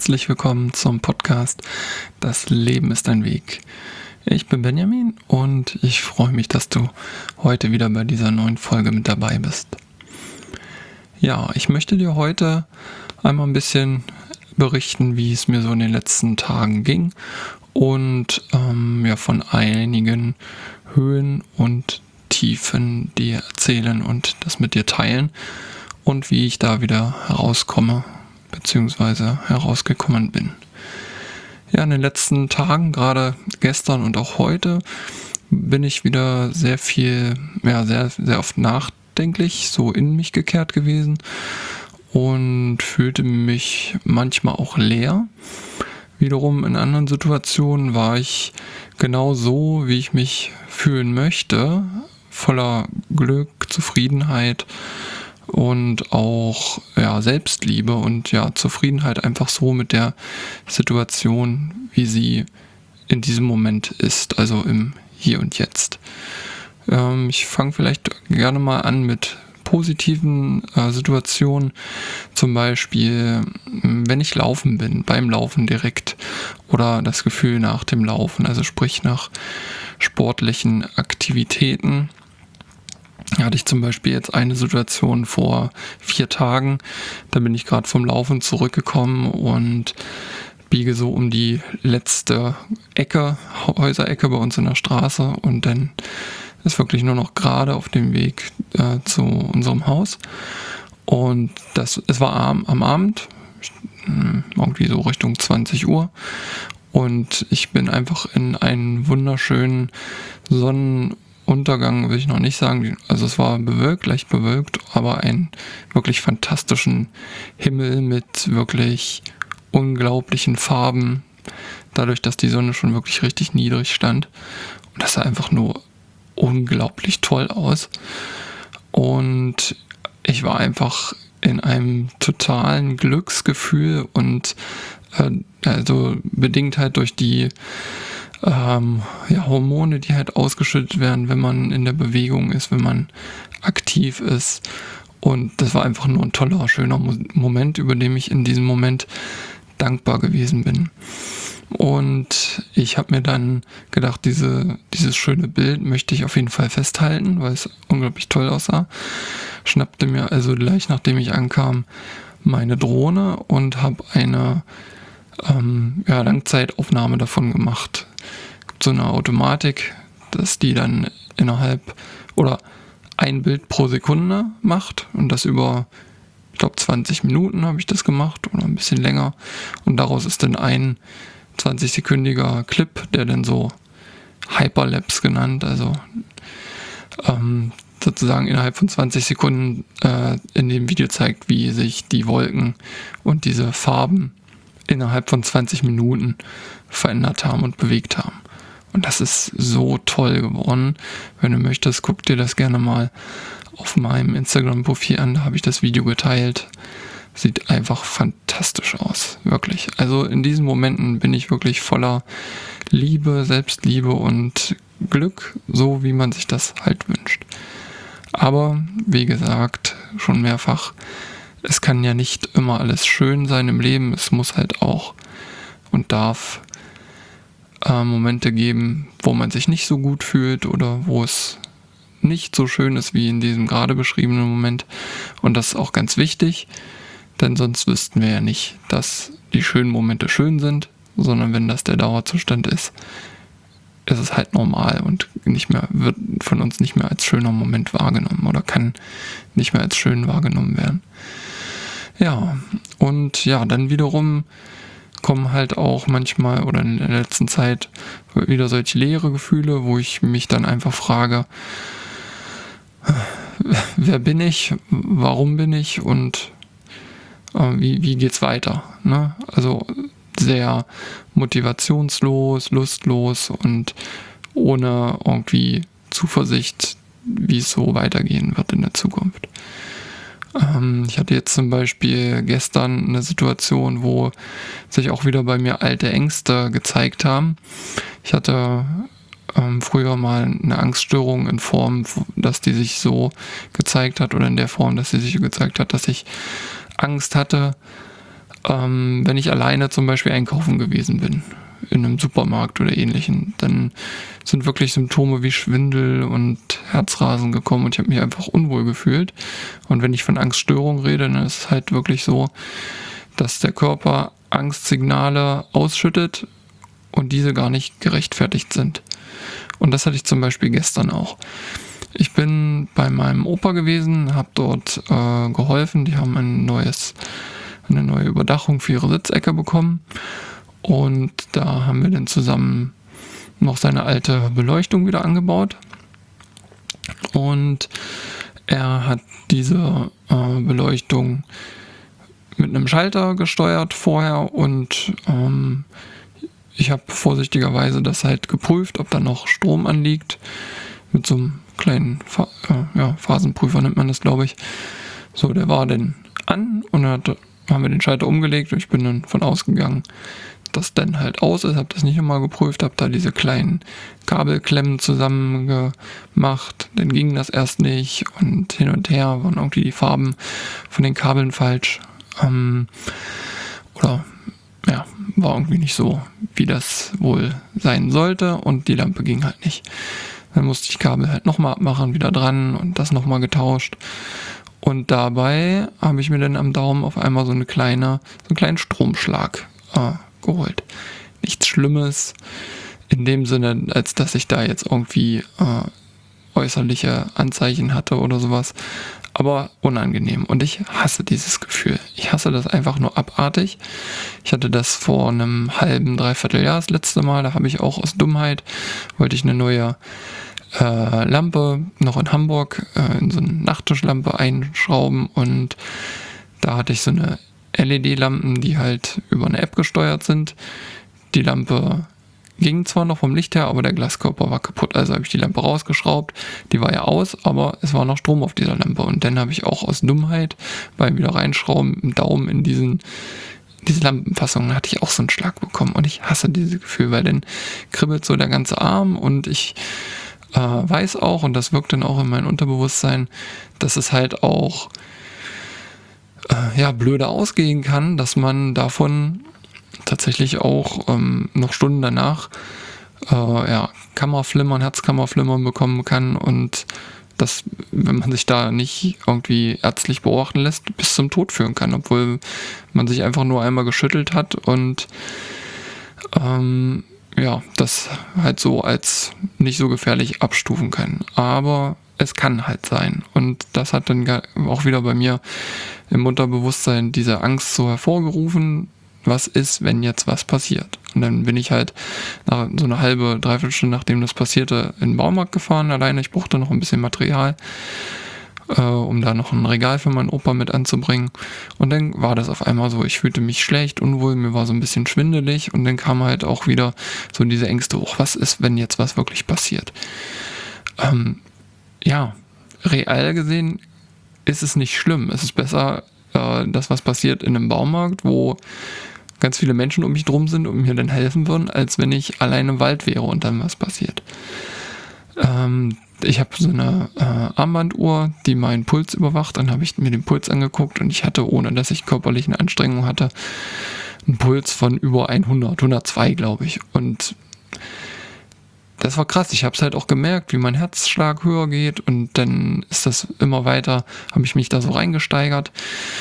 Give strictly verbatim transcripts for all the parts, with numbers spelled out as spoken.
herzlich willkommen zum Podcast Das Leben ist ein Weg. Ich bin Benjamin und ich freue mich, dass du heute wieder bei dieser neuen Folge mit dabei bist. Ja, ich möchte dir heute einmal ein bisschen berichten, wie es mir so in den letzten Tagen ging und ähm, ja, von einigen Höhen und Tiefen dir erzählen und das mit dir teilen und wie ich da wieder herauskomme beziehungsweise herausgekommen bin. Ja, in den letzten Tagen, gerade gestern und auch heute, bin ich wieder sehr viel, ja, sehr, sehr oft nachdenklich, so in mich gekehrt gewesen und fühlte mich manchmal auch leer. Wiederum in anderen Situationen war ich genau so, wie ich mich fühlen möchte, voller Glück, Zufriedenheit und auch ja, Selbstliebe und ja, Zufriedenheit einfach so mit der Situation, wie sie in diesem Moment ist, also im Hier und Jetzt. Ähm, ich fange vielleicht gerne mal an mit positiven äh, Situationen, zum Beispiel, wenn ich laufen bin, beim Laufen direkt oder das Gefühl nach dem Laufen, also sprich nach sportlichen Aktivitäten. Da hatte ich zum Beispiel jetzt eine Situation vor vier Tagen, da bin ich gerade vom Laufen zurückgekommen und biege so um die letzte Ecke, Häuserecke bei uns in der Straße und dann ist wirklich nur noch gerade auf dem Weg äh, zu unserem Haus und das, es war am, am Abend, irgendwie so Richtung zwanzig Uhr und ich bin einfach in einen wunderschönen Sonnenuntergang, will ich noch nicht sagen, also es war bewölkt, leicht bewölkt, aber einen wirklich fantastischen Himmel mit wirklich unglaublichen Farben, dadurch, dass die Sonne schon wirklich richtig niedrig stand und das sah einfach nur unglaublich toll aus und ich war einfach in einem totalen Glücksgefühl und äh, also bedingt halt durch die ähm, ja, Hormone, die halt ausgeschüttet werden, wenn man in der Bewegung ist, wenn man aktiv ist und das war einfach nur ein toller, schöner Mo- Moment, über den ich in diesem Moment dankbar gewesen bin. Und ich habe mir dann gedacht, diese, dieses schöne Bild möchte ich auf jeden Fall festhalten, weil es unglaublich toll aussah. Schnappte mir also gleich, nachdem ich ankam, meine Drohne und habe eine ähm, ja, Langzeitaufnahme davon gemacht. Gibt so eine Automatik, dass die dann innerhalb oder ein Bild pro Sekunde macht und das über, ich glaube, zwanzig Minuten habe ich das gemacht oder ein bisschen länger und daraus ist dann ein zwanzig-sekündiger Clip, der dann so Hyperlapse genannt, also ähm, sozusagen innerhalb von zwanzig Sekunden äh, in dem Video zeigt, wie sich die Wolken und diese Farben innerhalb von zwanzig Minuten verändert haben und bewegt haben. Und das ist so toll geworden. Wenn du möchtest, guck dir das gerne mal auf meinem Instagram-Profil an, da habe ich das Video geteilt. Sieht einfach fantastisch aus, wirklich. Also in diesen Momenten bin ich wirklich voller Liebe, Selbstliebe und Glück, so wie man sich das halt wünscht. Aber wie gesagt, schon mehrfach, es kann ja nicht immer alles schön sein im Leben. Es muss halt auch und darf äh, Momente geben, wo man sich nicht so gut fühlt oder wo es nicht so schön ist wie in diesem gerade beschriebenen Moment. Und das ist auch ganz wichtig. Denn sonst wüssten wir ja nicht, dass die schönen Momente schön sind, sondern wenn das der Dauerzustand ist, ist es halt normal und nicht mehr, wird von uns nicht mehr als schöner Moment wahrgenommen oder kann nicht mehr als schön wahrgenommen werden. Ja, und ja, dann wiederum kommen halt auch manchmal oder in der letzten Zeit wieder solche leere Gefühle, wo ich mich dann einfach frage, wer bin ich, warum bin ich und Wie, wie geht's weiter? Ne? Also sehr motivationslos, lustlos und ohne irgendwie Zuversicht, wie es so weitergehen wird in der Zukunft. Ähm, ich hatte jetzt zum Beispiel gestern eine Situation, wo sich auch wieder bei mir alte Ängste gezeigt haben. Ich hatte ähm, früher mal eine Angststörung in Form, dass die sich so gezeigt hat oder in der Form, dass sie sich gezeigt hat, dass ich Angst hatte, ähm, wenn ich alleine zum Beispiel einkaufen gewesen bin, in einem Supermarkt oder ähnlichen, dann sind wirklich Symptome wie Schwindel und Herzrasen gekommen und ich habe mich einfach unwohl gefühlt. Und wenn ich von Angststörung rede, dann ist es halt wirklich so, dass der Körper Angstsignale ausschüttet und diese gar nicht gerechtfertigt sind. Und das hatte ich zum Beispiel gestern auch. Ich bin bei meinem Opa gewesen, habe dort äh, geholfen. Die haben ein neues, eine neue Überdachung für ihre Sitzecke bekommen. Und da haben wir dann zusammen noch seine alte Beleuchtung wieder angebaut. Und er hat diese äh, Beleuchtung mit einem Schalter gesteuert vorher und ähm, ich habe vorsichtigerweise das halt geprüft, ob da noch Strom anliegt. Mit so einem kleinen Fa- äh, ja, Phasenprüfer nennt man das, glaube ich. So, der war dann an und dann hat, haben wir den Schalter umgelegt und ich bin dann von ausgegangen, dass dann halt aus ist. Habe das nicht nochmal geprüft, habe da diese kleinen Kabelklemmen zusammen gemacht. Dann ging das erst nicht und hin und her waren irgendwie die Farben von den Kabeln falsch. Ähm, oder ja, war irgendwie nicht so, wie das wohl sein sollte und die Lampe ging halt nicht. Dann musste ich Kabel halt nochmal abmachen, wieder dran und das nochmal getauscht. Und dabei habe ich mir dann am Daumen auf einmal so eine kleine, so einen kleinen Stromschlag äh, geholt. Nichts Schlimmes in dem Sinne, als dass ich da jetzt irgendwie äh, äußerliche Anzeichen hatte oder sowas. Aber unangenehm. Und ich hasse dieses Gefühl. Ich hasse das einfach nur abartig. Ich hatte das vor einem halben, dreiviertel Jahr das letzte Mal. Da habe ich auch aus Dummheit, wollte ich eine neue äh, Lampe noch in Hamburg äh, in so eine Nachttischlampe einschrauben. Und da hatte ich so eine L E D-Lampen, die halt über eine App gesteuert sind. Die Lampe ging zwar noch vom Licht her, aber der Glaskörper war kaputt. Also habe ich die Lampe rausgeschraubt. Die war ja aus, aber es war noch Strom auf dieser Lampe. Und dann habe ich auch aus Dummheit beim wieder reinschrauben im Daumen in diesen diese Lampenfassung hatte ich auch so einen Schlag bekommen. Und ich hasse dieses Gefühl, weil dann kribbelt so der ganze Arm und ich äh, weiß auch, und das wirkt dann auch in mein Unterbewusstsein, dass es halt auch äh, ja blöde ausgehen kann, dass man davon tatsächlich auch ähm, noch Stunden danach äh, ja, Kammerflimmern, Herzkammerflimmern bekommen kann und das, wenn man sich da nicht irgendwie ärztlich beobachten lässt, bis zum Tod führen kann, obwohl man sich einfach nur einmal geschüttelt hat und ähm, ja, das halt so als nicht so gefährlich abstufen kann. Aber es kann halt sein. Und das hat dann auch wieder bei mir im Unterbewusstsein diese Angst so hervorgerufen, was ist, wenn jetzt was passiert. Und dann bin ich halt nach so eine halbe, dreiviertel Stunde, nachdem das passierte, in den Baumarkt gefahren alleine. Ich brauchte noch ein bisschen Material, äh, um da noch ein Regal für meinen Opa mit anzubringen. Und dann war das auf einmal so, ich fühlte mich schlecht, unwohl, mir war so ein bisschen schwindelig und dann kam halt auch wieder so diese Ängste hoch. Was ist, wenn jetzt was wirklich passiert? Ähm, ja, real gesehen ist es nicht schlimm. Es ist besser, äh, dass was passiert in einem Baumarkt, wo ganz viele Menschen um mich drum sind und mir dann helfen würden, als wenn ich allein im Wald wäre und dann was passiert. Ähm, ich habe so eine äh, Armbanduhr, die meinen Puls überwacht. Dann habe ich mir den Puls angeguckt und ich hatte, ohne dass ich körperliche Anstrengung hatte, einen Puls von über hundert, hundertzwei, glaube ich. Und das war krass. Ich habe es halt auch gemerkt, wie mein Herzschlag höher geht und dann ist das immer weiter, habe ich mich da so reingesteigert.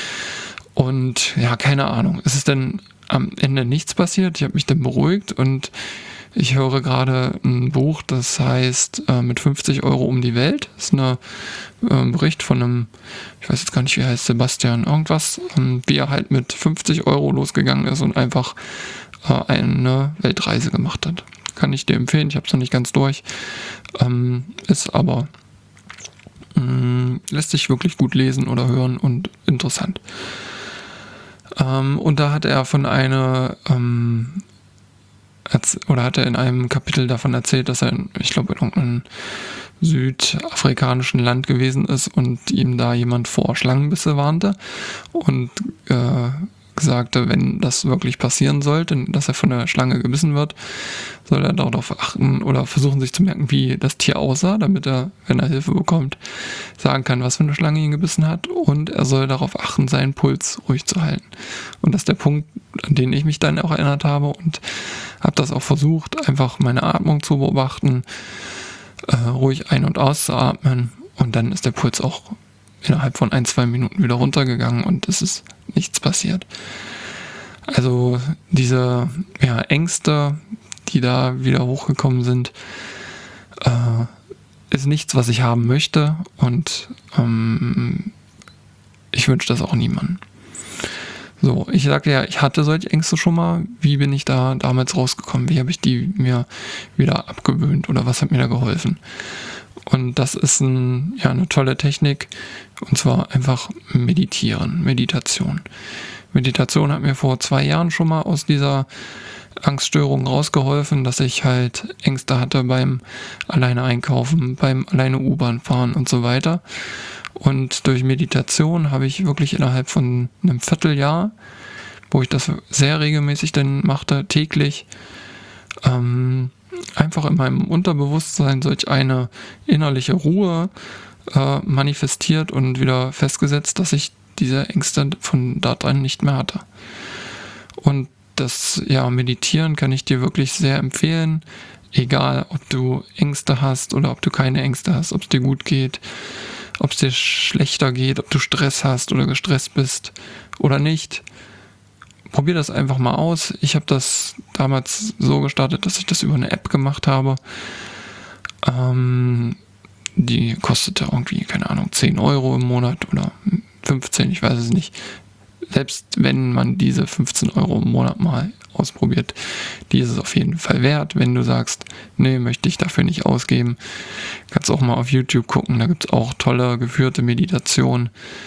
Und ja, keine Ahnung. Es ist dann am Ende nichts passiert. Ich habe mich dann beruhigt und ich höre gerade ein Buch, das heißt äh, mit fünfzig Euro um die Welt. Das ist ein äh, Bericht von einem, ich weiß jetzt gar nicht, wie heißt, Sebastian irgendwas, ähm, wie er halt mit fünfzig Euro losgegangen ist und einfach äh, eine Weltreise gemacht hat. Kann ich dir empfehlen, ich habe es noch nicht ganz durch. Ähm, ist aber mh, lässt sich wirklich gut lesen oder hören und interessant. Ähm, und da hat er von einer, ähm, oder hat er in einem Kapitel davon erzählt, dass er, in, ich glaube, in irgendeinem südafrikanischen Land gewesen ist und ihm da jemand vor Schlangenbisse warnte und äh, sagte, wenn das wirklich passieren sollte, dass er von der Schlange gebissen wird, soll er darauf achten oder versuchen sich zu merken, wie das Tier aussah, damit er, wenn er Hilfe bekommt, sagen kann, was für eine Schlange ihn gebissen hat, und er soll darauf achten, seinen Puls ruhig zu halten. Und das ist der Punkt, an den ich mich dann auch erinnert habe, und habe das auch versucht, einfach meine Atmung zu beobachten, äh, ruhig ein- und auszuatmen, und dann ist der Puls auch innerhalb von ein, zwei Minuten wieder runtergegangen und es ist nichts passiert. Also diese ja, Ängste, die da wieder hochgekommen sind, äh, ist nichts, was ich haben möchte, und ähm, ich wünsche das auch niemandem. So, ich sagte ja, ich hatte solche Ängste schon mal. Wie bin ich da damals rausgekommen? Wie habe ich die mir wieder abgewöhnt oder was hat mir da geholfen? Und das ist ein, ja, eine tolle Technik, und zwar einfach meditieren, Meditation. Meditation hat mir vor zwei Jahren schon mal aus dieser Angststörung rausgeholfen, dass ich halt Ängste hatte beim alleine einkaufen, beim alleine U-Bahn fahren und so weiter. Und durch Meditation habe ich wirklich innerhalb von einem Vierteljahr, wo ich das sehr regelmäßig dann machte, täglich, ähm, einfach in meinem Unterbewusstsein solch eine innerliche Ruhe äh, manifestiert und wieder festgesetzt, dass ich diese Ängste von da dran nicht mehr hatte. Und das ja, Meditieren kann ich dir wirklich sehr empfehlen, egal ob du Ängste hast oder ob du keine Ängste hast, ob es dir gut geht, ob es dir schlechter geht, ob du Stress hast oder gestresst bist oder nicht. Probier das einfach mal aus. Ich habe das damals so gestartet, dass ich das über eine App gemacht habe. Ähm, die kostete irgendwie, keine Ahnung, zehn Euro im Monat oder fünfzehn, ich weiß es nicht. Selbst wenn man diese fünfzehn Euro im Monat mal ausprobiert, die ist es auf jeden Fall wert. Wenn du sagst, nee, möchte ich dafür nicht ausgeben, kannst du auch mal auf YouTube gucken. Da gibt es auch tolle geführte Meditationen,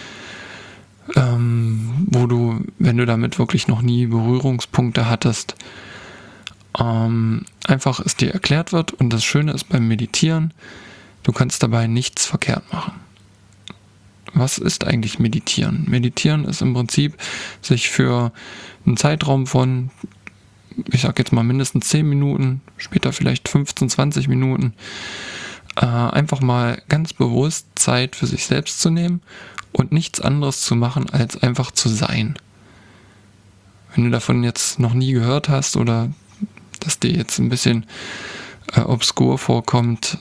ähm, wo du, wenn du damit wirklich noch nie Berührungspunkte hattest, ähm, einfach es dir erklärt wird. Und das Schöne ist beim Meditieren, du kannst dabei nichts verkehrt machen. Was ist eigentlich Meditieren? Meditieren ist im Prinzip, sich für einen Zeitraum von, ich sag jetzt mal mindestens zehn Minuten, später vielleicht fünfzehn, zwanzig Minuten, äh, einfach mal ganz bewusst Zeit für sich selbst zu nehmen und nichts anderes zu machen, als einfach zu sein. Wenn du davon jetzt noch nie gehört hast oder das dir jetzt ein bisschen äh, obskur vorkommt,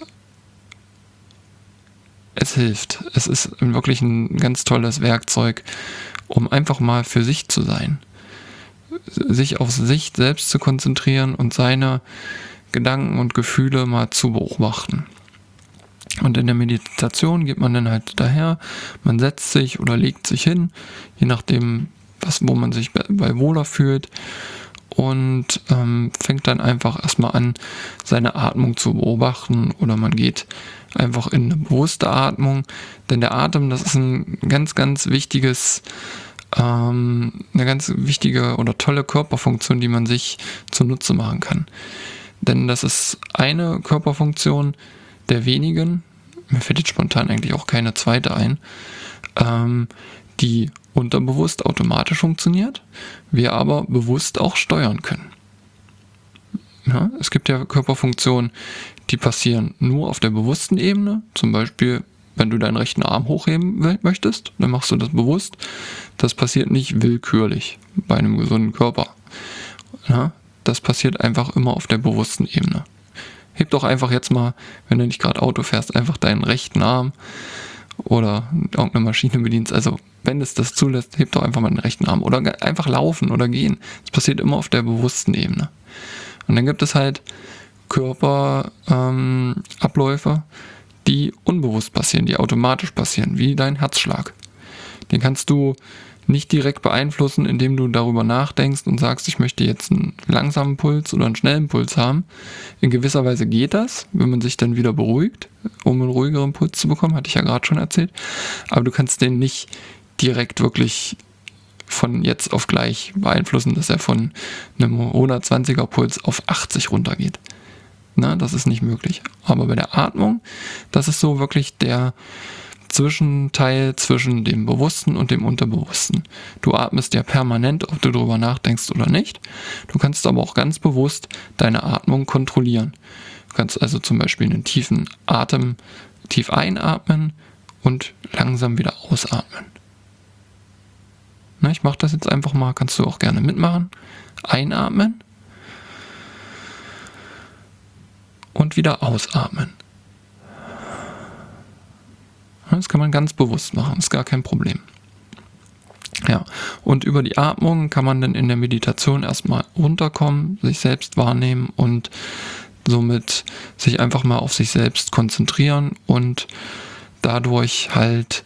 es hilft. Es ist wirklich ein ganz tolles Werkzeug, um einfach mal für sich zu sein. Sich auf sich selbst zu konzentrieren und seine Gedanken und Gefühle mal zu beobachten. Und in der Meditation geht man dann halt daher, man setzt sich oder legt sich hin, je nachdem, was, wo man sich bei, bei wohler fühlt, und ähm, fängt dann einfach erstmal an, seine Atmung zu beobachten, oder man geht einfach in eine bewusste Atmung, denn der Atem, das ist ein ganz, ganz wichtiges, ähm, eine ganz wichtige oder tolle Körperfunktion, die man sich zunutze machen kann. Denn das ist eine Körperfunktion der wenigen, mir fällt jetzt spontan eigentlich auch keine zweite ein, ähm, die unterbewusst automatisch funktioniert, wir aber bewusst auch steuern können. Ja, es gibt ja Körperfunktionen, die passieren nur auf der bewussten Ebene. Zum Beispiel, wenn du deinen rechten Arm hochheben möchtest, dann machst du das bewusst. Das passiert nicht willkürlich bei einem gesunden Körper. Ja, das passiert einfach immer auf der bewussten Ebene. Heb doch einfach jetzt mal, wenn du nicht gerade Auto fährst, einfach deinen rechten Arm oder irgendeine Maschine bedienst. Also wenn es das zulässt, heb doch einfach mal den rechten Arm. Oder einfach laufen oder gehen. Das passiert immer auf der bewussten Ebene. Und dann gibt es halt Körperabläufe, ähm, die unbewusst passieren, die automatisch passieren, wie dein Herzschlag. Den kannst du nicht direkt beeinflussen, indem du darüber nachdenkst und sagst, ich möchte jetzt einen langsamen Puls oder einen schnellen Puls haben. In gewisser Weise geht das, wenn man sich dann wieder beruhigt, um einen ruhigeren Puls zu bekommen, hatte ich ja gerade schon erzählt. Aber du kannst den nicht direkt wirklich von jetzt auf gleich beeinflussen, dass er von einem hundertzwanziger Puls auf achtzig runtergeht. Na, das ist nicht möglich. Aber bei der Atmung, das ist so wirklich der Zwischenteil zwischen dem Bewussten und dem Unterbewussten. Du atmest ja permanent, ob du darüber nachdenkst oder nicht. Du kannst aber auch ganz bewusst deine Atmung kontrollieren. Du kannst also zum Beispiel einen tiefen Atem tief einatmen und langsam wieder ausatmen. Na, ich mache das jetzt einfach mal, kannst du auch gerne mitmachen. Einatmen und wieder ausatmen. Das kann man ganz bewusst machen, ist gar kein Problem. Ja, und über die Atmung kann man dann in der Meditation erstmal runterkommen, sich selbst wahrnehmen und somit sich einfach mal auf sich selbst konzentrieren und dadurch halt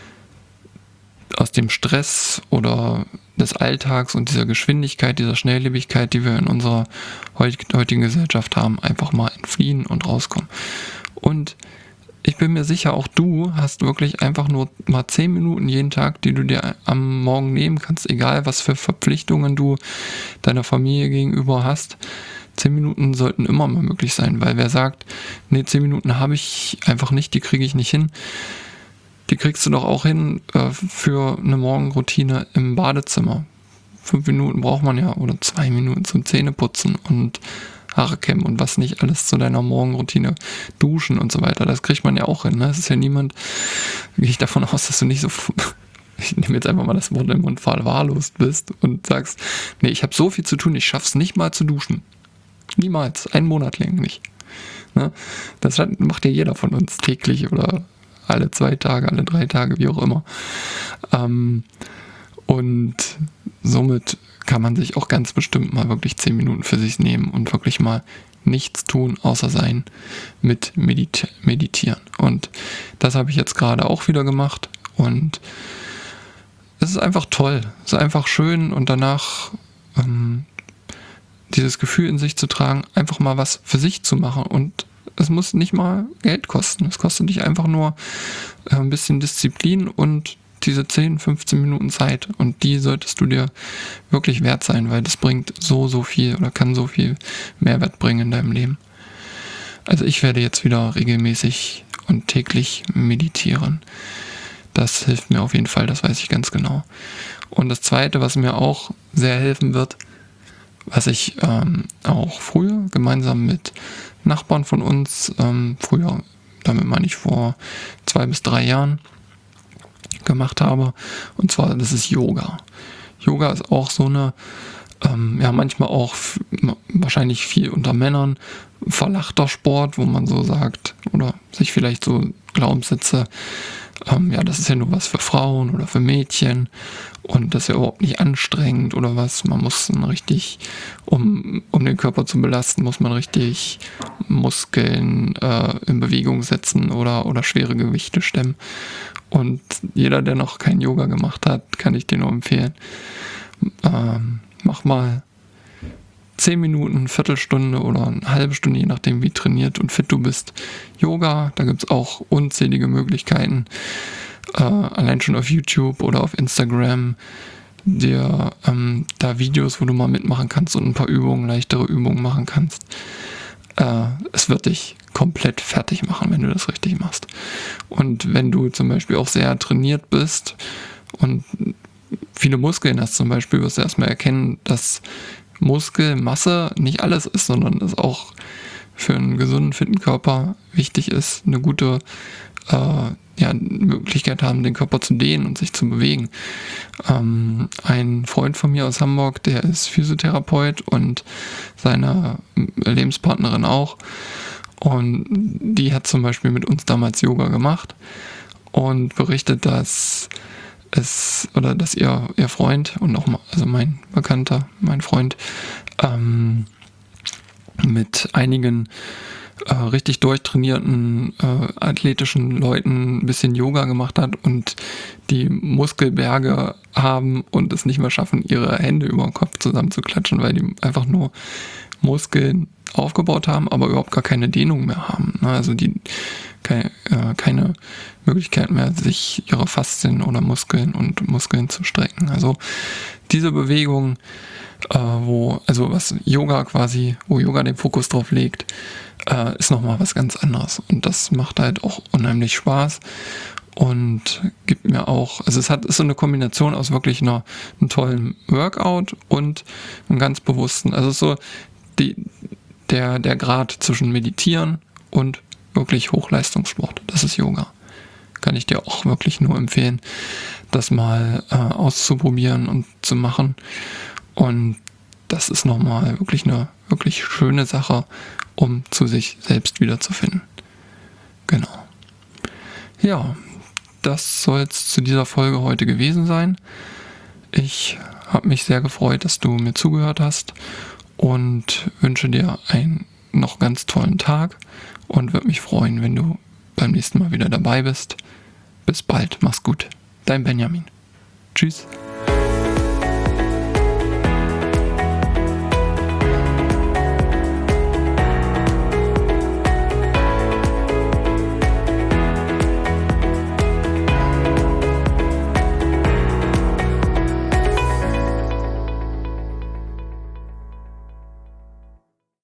aus dem Stress oder des Alltags und dieser Geschwindigkeit, dieser Schnelllebigkeit, die wir in unserer heutigen Gesellschaft haben, einfach mal entfliehen und rauskommen. Und ich bin mir sicher, auch du hast wirklich einfach nur mal zehn Minuten jeden Tag, die du dir am Morgen nehmen kannst, egal was für Verpflichtungen du deiner Familie gegenüber hast. zehn Minuten sollten immer mal möglich sein, weil wer sagt, nee, zehn Minuten habe ich einfach nicht, die kriege ich nicht hin, die kriegst du doch auch hin äh, für eine Morgenroutine im Badezimmer. Fünf Minuten braucht man ja oder zwei Minuten zum Zähneputzen und Haare kämmen und was nicht alles zu deiner Morgenroutine, duschen und so weiter. Das kriegt man ja auch hin. Ne? Es ist ja niemand, gehe ich davon aus, dass du nicht so, ich nehme jetzt einfach mal das Wort im Mund, verwahrlost bist und sagst, nee, ich habe so viel zu tun, ich schaff's nicht mal zu duschen. Niemals, einen Monat lang nicht. Ne? Das hat, macht ja jeder von uns täglich oder alle zwei Tage, alle drei Tage, wie auch immer. Ähm, und somit kann man sich auch ganz bestimmt mal wirklich zehn Minuten für sich nehmen und wirklich mal nichts tun, außer sein mit medit- meditieren. Und das habe ich jetzt gerade auch wieder gemacht und es ist einfach toll, es ist einfach schön und danach ähm, dieses Gefühl in sich zu tragen, einfach mal was für sich zu machen und es muss nicht mal Geld kosten, es kostet dich einfach nur äh, ein bisschen Disziplin und diese zehn, fünfzehn Minuten Zeit und die solltest du dir wirklich wert sein, weil das bringt so, so viel oder kann so viel Mehrwert bringen in deinem Leben. Also ich werde jetzt wieder regelmäßig und täglich meditieren. Das hilft mir auf jeden Fall, das weiß ich ganz genau. Und das Zweite, was mir auch sehr helfen wird, was ich ähm, auch früher gemeinsam mit Nachbarn von uns, ähm, früher, damit meine ich vor zwei bis drei Jahren, gemacht habe. Und zwar, das ist Yoga. Yoga ist auch so eine, ähm, ja manchmal auch f- wahrscheinlich viel unter Männern verlachter Sport, wo man so sagt, oder sich vielleicht so Glaubenssätze, ähm, ja, das ist ja nur was für Frauen oder für Mädchen und das ist ja überhaupt nicht anstrengend oder was. Man muss dann richtig, um, um den Körper zu belasten, muss man richtig Muskeln äh, in Bewegung setzen oder, oder schwere Gewichte stemmen. Und jeder, der noch kein Yoga gemacht hat, kann ich dir nur empfehlen. Ähm, mach mal zehn Minuten, Viertelstunde oder eine halbe Stunde, je nachdem wie trainiert und fit du bist. Yoga, da gibt es auch unzählige Möglichkeiten. Äh, allein schon auf YouTube oder auf Instagram dir ähm, da Videos, wo du mal mitmachen kannst und ein paar Übungen, leichtere Übungen machen kannst. Äh, es wird dich komplett fertig machen, wenn du das richtig machst. Und wenn du zum Beispiel auch sehr trainiert bist und viele Muskeln hast zum Beispiel, wirst du erstmal erkennen, dass Muskelmasse nicht alles ist, sondern es auch für einen gesunden, fitten Körper wichtig ist, eine gute äh, ja, Möglichkeit haben, den Körper zu dehnen und sich zu bewegen. Ähm, ein Freund von mir aus Hamburg, der ist Physiotherapeut und seine Lebenspartnerin auch. Und die hat zum Beispiel mit uns damals Yoga gemacht und berichtet, dass es, oder dass ihr, ihr Freund und auch mal, also mein Bekannter, mein Freund, ähm, mit einigen äh, richtig durchtrainierten äh, athletischen Leuten ein bisschen Yoga gemacht hat und die Muskelberge haben und es nicht mehr schaffen, ihre Hände über den Kopf zusammenzuklatschen, weil die einfach nur Muskeln aufgebaut haben, aber überhaupt gar keine Dehnung mehr haben. Ne? Also die keine, äh, keine Möglichkeit mehr, sich ihre Faszien oder Muskeln und Muskeln zu strecken. Also diese Bewegung, äh, wo, also was Yoga quasi, wo Yoga den Fokus drauf legt, äh, ist nochmal was ganz anderes. Und das macht halt auch unheimlich Spaß. und gibt mir auch, also es hat ist so eine Kombination aus wirklich einer, einem tollen Workout und einem ganz bewussten, also so die, der, der Grad zwischen Meditieren und wirklich Hochleistungssport, das ist Yoga. Kann ich dir auch wirklich nur empfehlen, das mal äh, auszuprobieren und zu machen. Und das ist nochmal wirklich eine wirklich schöne Sache, um zu sich selbst wiederzufinden. Genau. Ja, das soll es zu dieser Folge heute gewesen sein. Ich habe mich sehr gefreut, dass du mir zugehört hast und wünsche dir einen noch ganz tollen Tag und würde mich freuen, wenn du beim nächsten Mal wieder dabei bist. Bis bald, mach's gut. Dein Benjamin. Tschüss.